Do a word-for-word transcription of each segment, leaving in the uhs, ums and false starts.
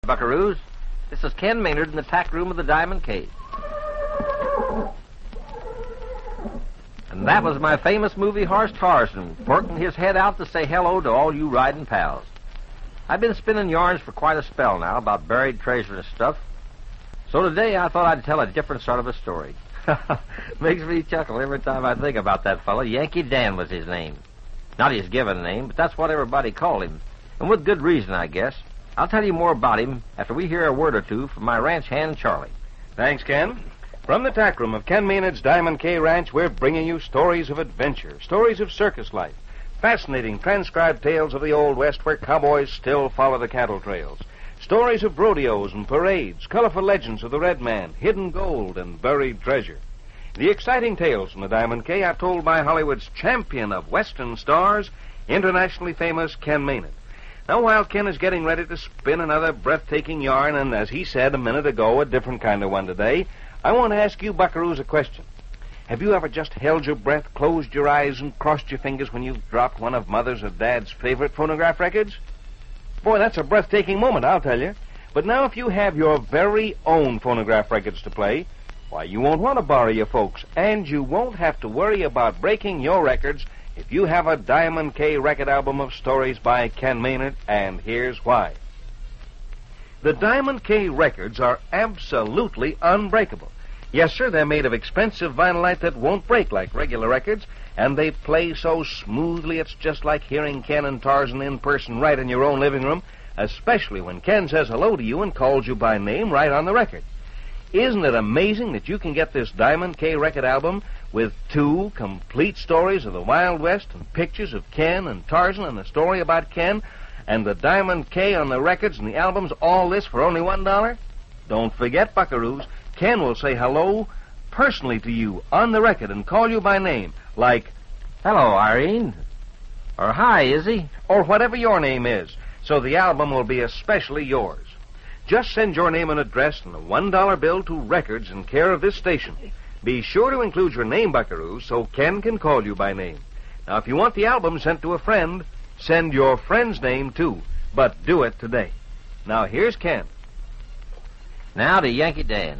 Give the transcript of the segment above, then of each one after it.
Buckaroos. This is Ken Maynard in the tack room of the Diamond Cave. And that was my famous movie horse Tarzan, porking his head out to say hello to all you riding pals. I've been spinning yarns for quite a spell now about buried treasure and stuff. So today I thought I'd tell a different sort of a story. Makes me chuckle every time I think about that fellow. Yankee Dan was his name. Not his given name, but that's what everybody called him. And with good reason, I guess. I'll tell you more about him after we hear a word or two from my ranch hand, Charlie. Thanks, Ken. From the tack room of Ken Maynard's Diamond K Ranch, we're bringing you stories of adventure, stories of circus life, fascinating transcribed tales of the Old West where cowboys still follow the cattle trails, stories of rodeos and parades, colorful legends of the Red Man, hidden gold, and buried treasure. The exciting tales from the Diamond K are told by Hollywood's champion of Western stars, internationally famous Ken Maynard. Now, while Ken is getting ready to spin another breathtaking yarn, and as he said a minute ago, a different kind of one today, I want to ask you, buckaroos, a question. Have you ever just held your breath, closed your eyes, and crossed your fingers when you've dropped one of Mother's or Dad's favorite phonograph records? Boy, that's a breathtaking moment, I'll tell you. But now if you have your very own phonograph records to play, why, you won't want to borrow your folks, and you won't have to worry about breaking your records if you have a Diamond K record album of stories by Ken Maynard, and here's why. The Diamond K records are absolutely unbreakable. Yes, sir, they're made of expensive vinylite that won't break like regular records, and they play so smoothly it's just like hearing Ken and Tarzan in person right in your own living room, especially when Ken says hello to you and calls you by name right on the record. Isn't it amazing that you can get this Diamond K record album with two complete stories of the Wild West and pictures of Ken and Tarzan and a story about Ken and the Diamond K on the records and the albums, all this for only one dollar? Don't forget, buckaroos, Ken will say hello personally to you on the record and call you by name, like, Hello, Irene. Or hi, Izzy. Or whatever your name is, so the album will be especially yours. Just send your name and address and a one dollar bill to Records in care of this station. Be sure to include your name, buckaroo, so Ken can call you by name. Now, if you want the album sent to a friend, send your friend's name, too. But do it today. Now, here's Ken. Now to Yankee Dan.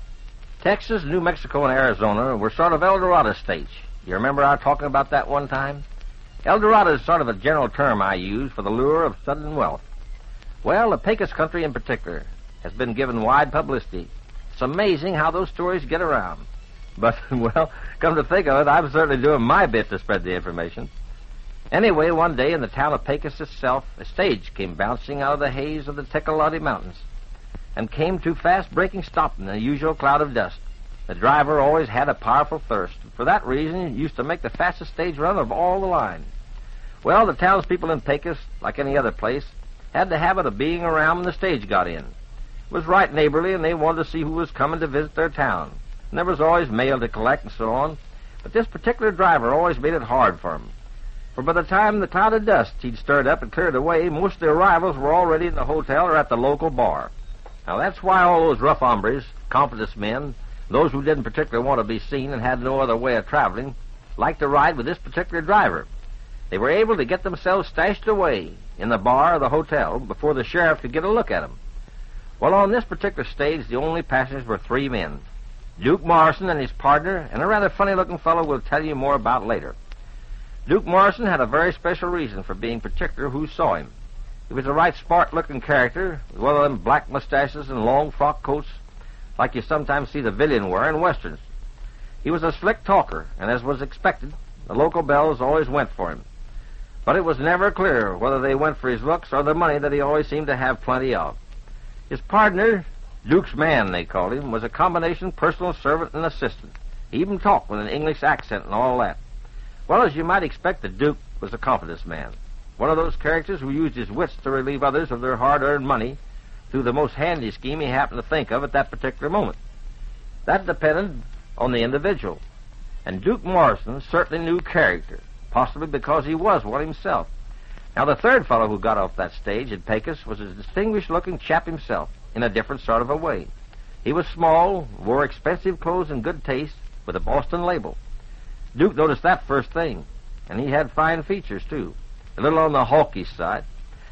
Texas, New Mexico, and Arizona were sort of El Dorado states. You remember our talking about that one time? El Dorado is sort of a general term I use for the lure of sudden wealth. Well, the Pecos country in particular has been given wide publicity. It's amazing how those stories get around. But, well, come to think of it, I'm certainly doing my bit to spread the information. Anyway, one day in the town of Pecos itself, a stage came bouncing out of the haze of the Tecolote Mountains and came to fast breaking stop in the usual cloud of dust. The driver always had a powerful thirst. For that reason, he used to make the fastest stage run of all the line. Well, the townspeople in Pecos, like any other place, had the habit of being around when the stage got in. It was right neighborly, and they wanted to see who was coming to visit their town. And there was always mail to collect and so on. But this particular driver always made it hard for him. For by the time the cloud of dust he'd stirred up and cleared away, most of the arrivals were already in the hotel or at the local bar. Now, that's why all those rough hombres, confidence men, those who didn't particularly want to be seen and had no other way of traveling, liked to ride with this particular driver. They were able to get themselves stashed away in the bar or the hotel before the sheriff could get a look at them. Well, on this particular stage, the only passengers were three men. Duke Morrison and his partner, and a rather funny-looking fellow we'll tell you more about later. Duke Morrison had a very special reason for being particular who saw him. He was a right smart-looking character, with one of them black mustaches and long frock coats, like you sometimes see the villain wear in westerns. He was a slick talker, and as was expected, the local belles always went for him. But it was never clear whether they went for his looks or the money that he always seemed to have plenty of. His partner, Duke's man, they called him, was a combination personal servant and assistant. He even talked with an English accent and all that. Well, as you might expect, the Duke was a confidence man. One of those characters who used his wits to relieve others of their hard-earned money through the most handy scheme he happened to think of at that particular moment. That depended on the individual. And Duke Morrison certainly knew character, possibly because he was one himself. Now, the third fellow who got off that stage in Pecos was a distinguished-looking chap himself, in a different sort of a way. He was small, wore expensive clothes in good taste, with a Boston label. Duke noticed that first thing, and he had fine features, too, a little on the hawkish side.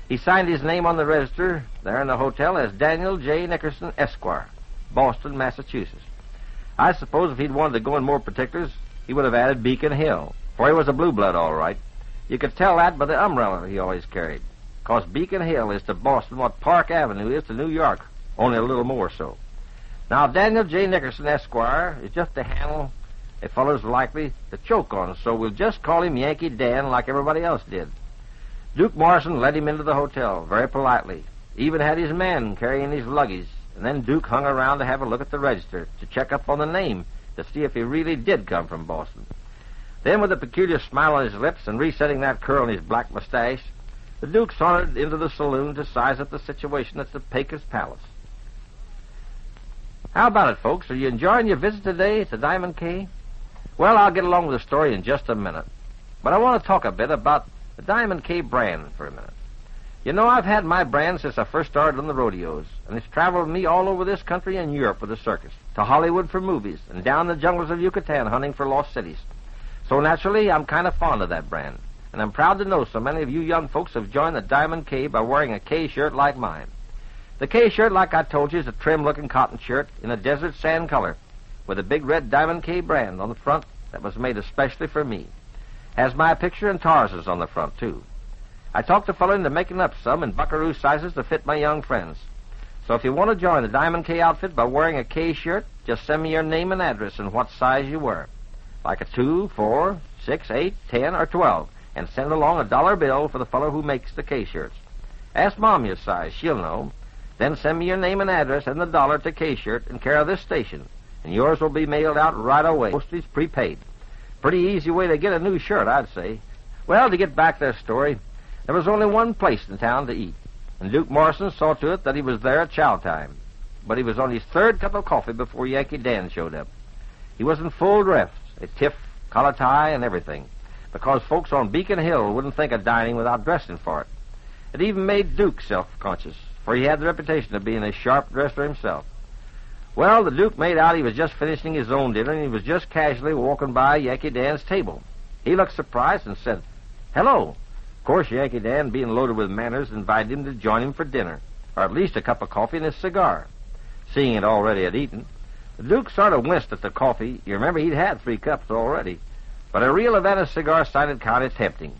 He signed his name on the register there in the hotel as Daniel J. Nickerson, Esquire, Boston, Massachusetts. I suppose if he'd wanted to go in more particulars, he would have added Beacon Hill, for he was a blue blood, all right. You could tell that by the umbrella he always carried, because Beacon Hill is to Boston what Park Avenue is to New York, only a little more so. Now, Daniel J. Nickerson, Esquire, is just a handle a fellow's likely to choke on, so we'll just call him Yankee Dan like everybody else did. Duke Morrison led him into the hotel very politely, even had his men carrying his luggage, and then Duke hung around to have a look at the register, to check up on the name, to see if he really did come from Boston. Then, with a peculiar smile on his lips and resetting that curl in his black mustache, the Duke sauntered into the saloon to size up the situation at the Pecos Palace. How about it, folks? Are you enjoying your visit today to Diamond Cay? Well, I'll get along with the story in just a minute. But I want to talk a bit about the Diamond Cay brand for a minute. You know, I've had my brand since I first started on the rodeos, and it's traveled with me all over this country and Europe with the circus, to Hollywood for movies, and down the jungles of Yucatan hunting for lost cities. So naturally, I'm kind of fond of that brand, and I'm proud to know so many of you young folks have joined the Diamond Cay by wearing a Cay shirt like mine. The Cay shirt, like I told you, is a trim-looking cotton shirt in a desert sand color, with a big red Diamond Cay brand on the front that was made especially for me. Has my picture and Tarzan's on the front, too. I talked a fellow into making up some in buckaroo sizes to fit my young friends. So if you want to join the Diamond Cay outfit by wearing a Cay shirt, just send me your name and address and what size you wear. Like a two, four, six, eight, ten, or twelve, and send along a dollar bill for the fellow who makes the Cay shirts. Ask Mom your size, she'll know. Then send me your name and address and the dollar to Cay shirt in care of this station, and yours will be mailed out right away. Postage prepaid. Pretty easy way to get a new shirt, I'd say. Well, to get back to their story, there was only one place in town to eat, and Duke Morrison saw to it that he was there at chow time. But he was on his third cup of coffee before Yankee Dan showed up. He was in full dress, a tiff, collar tie, and everything, because folks on Beacon Hill wouldn't think of dining without dressing for it. It even made Duke self-conscious, for he had the reputation of being a sharp dresser himself. Well, the Duke made out he was just finishing his own dinner, and he was just casually walking by Yankee Dan's table. He looked surprised and said, "Hello." Of course, Yankee Dan, being loaded with manners, invited him to join him for dinner, or at least a cup of coffee and a cigar. Seeing it already had eaten, the Duke sort of winced at the coffee. You remember he'd had three cups already, but a real Havana cigar sounded kind of tempting.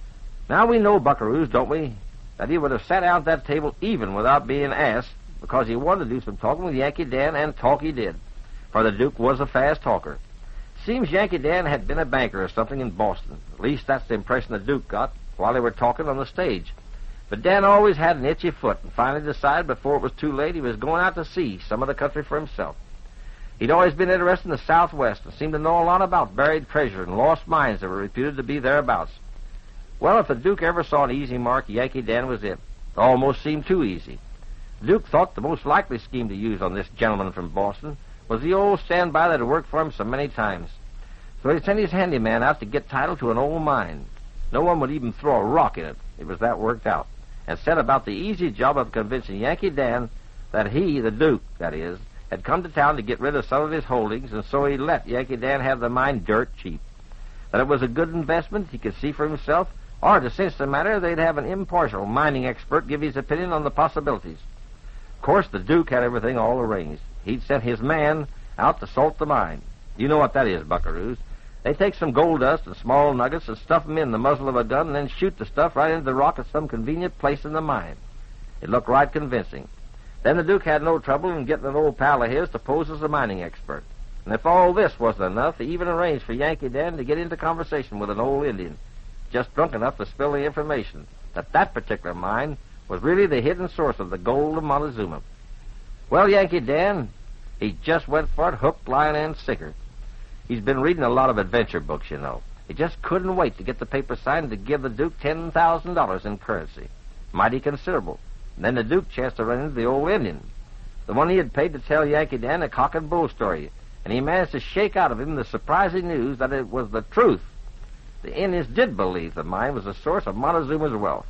Now we know, buckaroos, don't we, that he would have sat down at that table even without being asked, because he wanted to do some talking with Yankee Dan, and talk he did, for the Duke was a fast talker. Seems Yankee Dan had been a banker or something in Boston. At least that's the impression the Duke got while they were talking on the stage. But Dan always had an itchy foot, and finally decided before it was too late he was going out to see some of the country for himself. He'd always been interested in the Southwest and seemed to know a lot about buried treasure and lost mines that were reputed to be thereabouts. Well, if the Duke ever saw an easy mark, Yankee Dan was it. It almost seemed too easy. The Duke thought the most likely scheme to use on this gentleman from Boston was the old standby that had worked for him so many times. So he sent his handyman out to get title to an old mine. No one would even throw a rock in it. It was that worked out. And set about the easy job of convincing Yankee Dan that he, the Duke, that is, had come to town to get rid of some of his holdings, and so he let Yankee Dan have the mine dirt cheap. That it was a good investment he could see for himself, or to cinch the matter, they'd have an impartial mining expert give his opinion on the possibilities. Of course, the Duke had everything all arranged. He'd sent his man out to salt the mine. You know what that is, buckaroos. They take some gold dust and small nuggets and stuff them in the muzzle of a gun and then shoot the stuff right into the rock at some convenient place in the mine. It looked right convincing. Then the Duke had no trouble in getting an old pal of his to pose as a mining expert. And if all this wasn't enough, he even arranged for Yankee Dan to get into conversation with an old Indian, just drunk enough to spill the information that that particular mine was really the hidden source of the gold of Montezuma. Well, Yankee Dan, he just went for it hook, line, and sinker. He's been reading a lot of adventure books, you know. He just couldn't wait to get the paper signed to give the Duke ten thousand dollars in currency. Mighty considerable. And then the Duke chanced to run into the old Indian, the one he had paid to tell Yankee Dan a cock and bull story, and he managed to shake out of him the surprising news that it was the truth. The Indians did believe the mine was the source of Montezuma's wealth.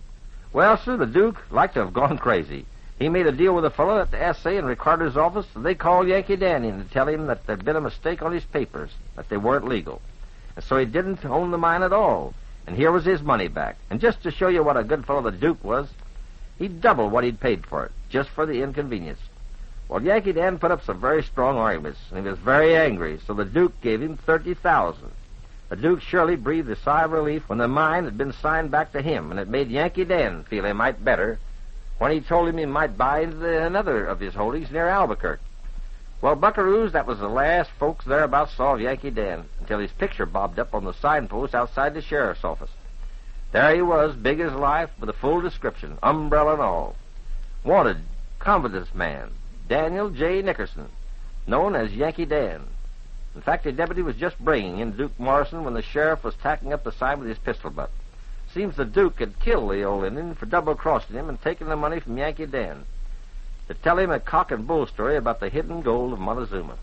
Well, sir, the Duke liked to have gone crazy. He made a deal with a fellow at the S A in Ricardo's office, and they called Yankee Dan in to tell him that there'd been a mistake on his papers, that they weren't legal. And so he didn't own the mine at all. And here was his money back. And just to show you what a good fellow the Duke was, he doubled what he'd paid for it, just for the inconvenience. Well, Yankee Dan put up some very strong arguments, and he was very angry, so the Duke gave him thirty thousand dollars. The Duke surely breathed a sigh of relief when the mine had been signed back to him, and it made Yankee Dan feel a mite better when he told him he might buy into the, another of his holdings near Albuquerque. Well, buckaroos, that was the last folks thereabouts saw of Yankee Dan until his picture bobbed up on the signpost outside the sheriff's office. There he was, big as life, with a full description, umbrella and all. Wanted, confidence man, Daniel J. Nickerson, known as Yankee Dan. In fact, the deputy was just bringing in Duke Morrison when the sheriff was tacking up the sign with his pistol butt. Seems the Duke had killed the old Indian for double-crossing him and taking the money from Yankee Dan to tell him a cock and bull story about the hidden gold of Montezuma.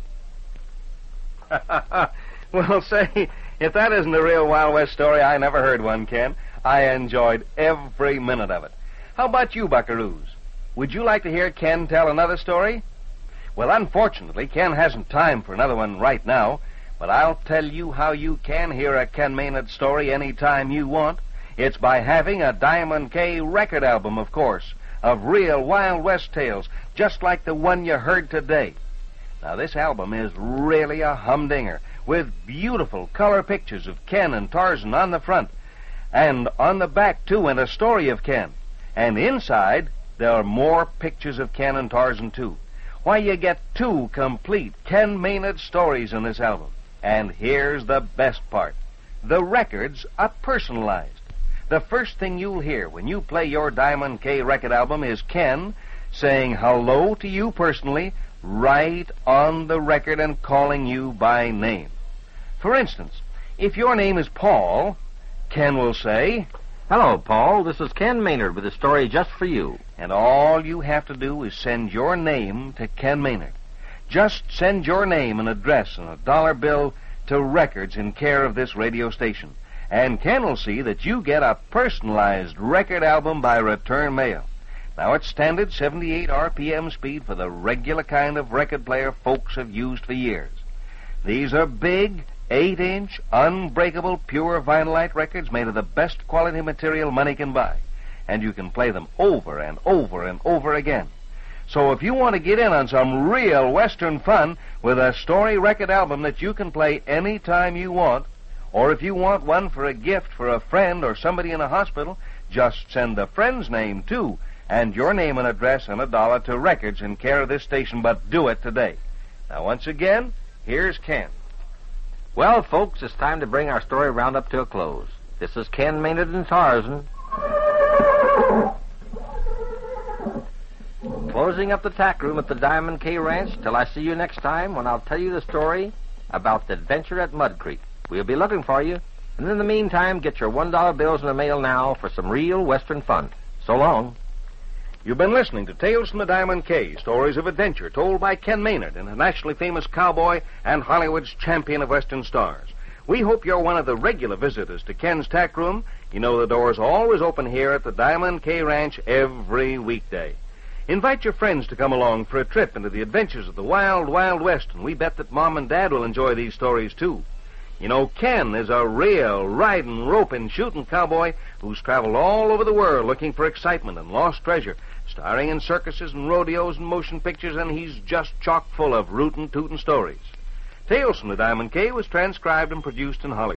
Well, say, if that isn't a real Wild West story, I never heard one, Ken. I enjoyed every minute of it. How about you, buckaroos? Would you like to hear Ken tell another story? Well, unfortunately, Ken hasn't time for another one right now, but I'll tell you how you can hear a Ken Maynard story any time you want. It's by having a Diamond K record album, of course, of real Wild West tales, just like the one you heard today. Now, this album is really a humdinger, with beautiful color pictures of Ken and Tarzan on the front, and on the back, too, and a story of Ken. And inside, there are more pictures of Ken and Tarzan, too. Why, you get two complete Ken Maynard stories in this album. And here's the best part. The records are personalized. The first thing you'll hear when you play your Diamond K record album is Ken saying hello to you personally right on the record and calling you by name. For instance, if your name is Paul, Ken will say, "Hello, Paul. This is Ken Maynard with a story just for you." And all you have to do is send your name to Ken Maynard. Just send your name and address and a dollar bill to Records in care of this radio station. And Ken will see that you get a personalized record album by return mail. Now, it's standard seventy-eight R P M speed for the regular kind of record player folks have used for years. These are big, eight-inch, unbreakable, pure vinylite records made of the best quality material money can buy. And you can play them over and over and over again. So if you want to get in on some real Western fun with a story record album that you can play any time you want, or if you want one for a gift for a friend or somebody in a hospital, just send the friend's name, too, and your name and address and a dollar to Records in care of this station, but do it today. Now, once again, here's Ken. Well, folks, it's time to bring our story roundup to a close. This is Ken Maynard and Tarzan. Closing up the tack room at the Diamond K Ranch till I see you next time when I'll tell you the story about the adventure at Mud Creek. We'll be looking for you. And in the meantime, get your one dollar bills in the mail now for some real Western fun. So long. You've been listening to Tales from the Diamond K, stories of adventure told by Ken Maynard, an nationally famous cowboy and Hollywood's champion of Western stars. We hope you're one of the regular visitors to Ken's Tack Room. You know the door's always open here at the Diamond K Ranch every weekday. Invite your friends to come along for a trip into the adventures of the wild, wild West, and we bet that Mom and Dad will enjoy these stories, too. You know, Ken is a real riding, roping, shooting cowboy who's traveled all over the world looking for excitement and lost treasure, starring in circuses and rodeos and motion pictures, and he's just chock full of rootin' tootin' stories. Tales from the Diamond K was transcribed and produced in Hollywood.